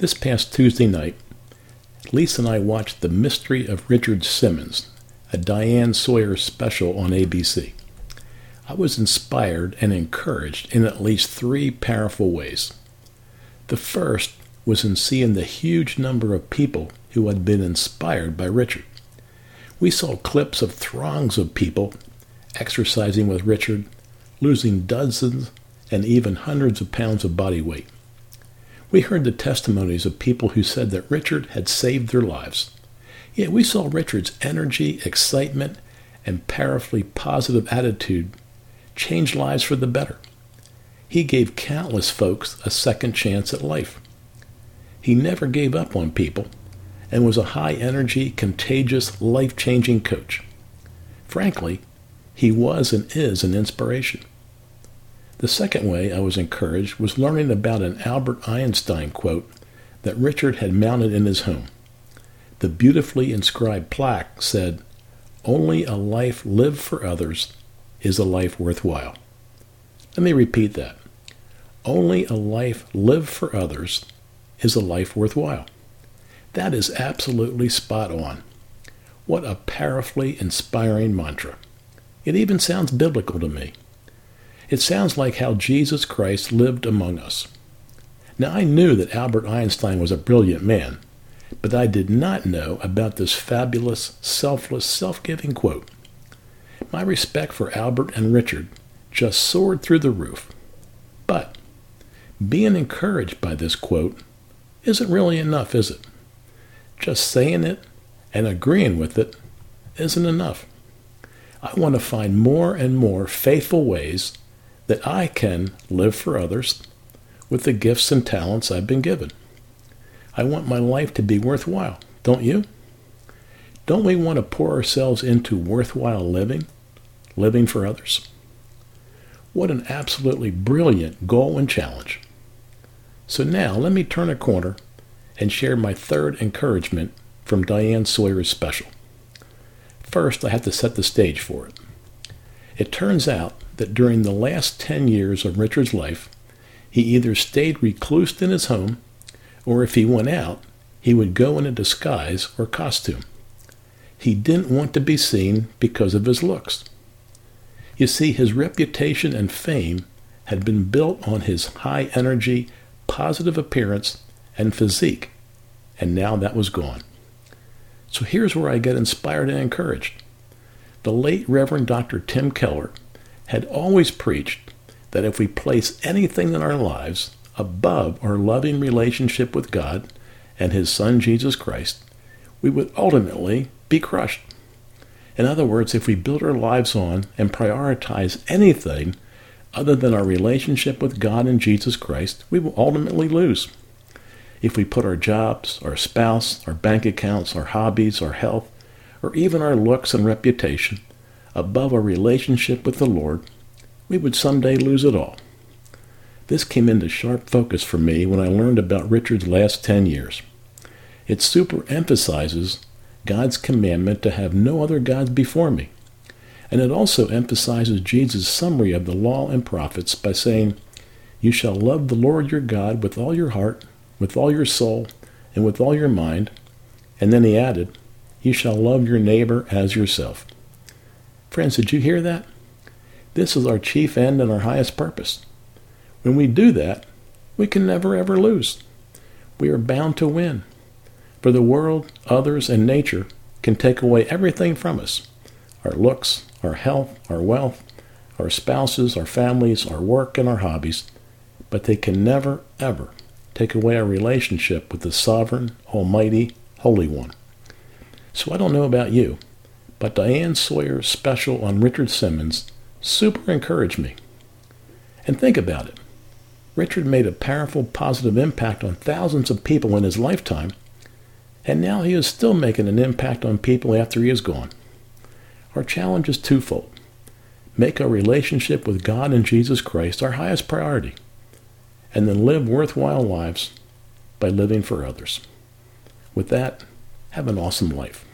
This past Tuesday night, Lisa and I watched The Mystery of Richard Simmons, a Diane Sawyer special on ABC. I was inspired and encouraged in at least three powerful ways. The first was in seeing the huge number of people who had been inspired by Richard. We saw clips of throngs of people exercising with Richard, losing dozens and even hundreds of pounds of body weight. We heard the testimonies of people who said that Richard had saved their lives. Yet we saw Richard's energy, excitement, and powerfully positive attitude change lives for the better. He gave countless folks a second chance at life. He never gave up on people and was a high-energy, contagious, life-changing coach. Frankly, he was and is an inspiration. The second way I was encouraged was learning about an Albert Einstein quote that Richard had mounted in his home. The beautifully inscribed plaque said, "Only a life lived for others is a life worthwhile." Let me repeat that. Only a life lived for others is a life worthwhile. That is absolutely spot on. What a powerfully inspiring mantra. It even sounds biblical to me. It sounds like how Jesus Christ lived among us. Now, I knew that Albert Einstein was a brilliant man, but I did not know about this fabulous, selfless, self-giving quote. My respect for Albert and Richard just soared through the roof. But being encouraged by this quote isn't really enough, is it? Just saying it and agreeing with it isn't enough. I want to find more and more faithful ways that I can live for others with the gifts and talents I've been given. I want my life to be worthwhile, don't you? Don't we want to pour ourselves into worthwhile living for others? What an absolutely brilliant goal and challenge. So now let me turn a corner and share my third encouragement from Diane Sawyer's special. First, I have to set the stage for it. It turns out that during the last 10 years of Richard's life, he either stayed reclused in his home, or if he went out, he would go in a disguise or costume. He didn't want to be seen because of his looks. You see, his reputation and fame had been built on his high-energy, positive appearance and physique, and now that was gone. So here's where I get inspired and encouraged. The late Reverend Dr. Tim Keller had always preached that if we place anything in our lives above our loving relationship with God and His Son Jesus Christ, we would ultimately be crushed. In other words, if we build our lives on and prioritize anything other than our relationship with God and Jesus Christ, we will ultimately lose. If we put our jobs, our spouse, our bank accounts, our hobbies, our health, or even our looks and reputation above our relationship with the Lord, we would someday lose it all. This came into sharp focus for me when I learned about Richard's last 10 years. It super emphasizes God's commandment to have no other gods before me. And it also emphasizes Jesus' summary of the law and prophets by saying, "You shall love the Lord your God with all your heart, with all your soul, and with all your mind." And then he added, "You shall love your neighbor as yourself." Friends, did you hear that? This is our chief end and our highest purpose. When we do that, we can never ever lose. We are bound to win. For the world, others, and nature can take away everything from us. Our looks, our health, our wealth, our spouses, our families, our work, and our hobbies. But they can never, ever take away our relationship with the sovereign, almighty, Holy One. So I don't know about you, but Diane Sawyer's special on Richard Simmons super encouraged me. And think about it. Richard made a powerful, positive impact on thousands of people in his lifetime, and now he is still making an impact on people after he is gone. Our challenge is twofold. Make our relationship with God and Jesus Christ our highest priority, and then live worthwhile lives by living for others. With that, have an awesome life.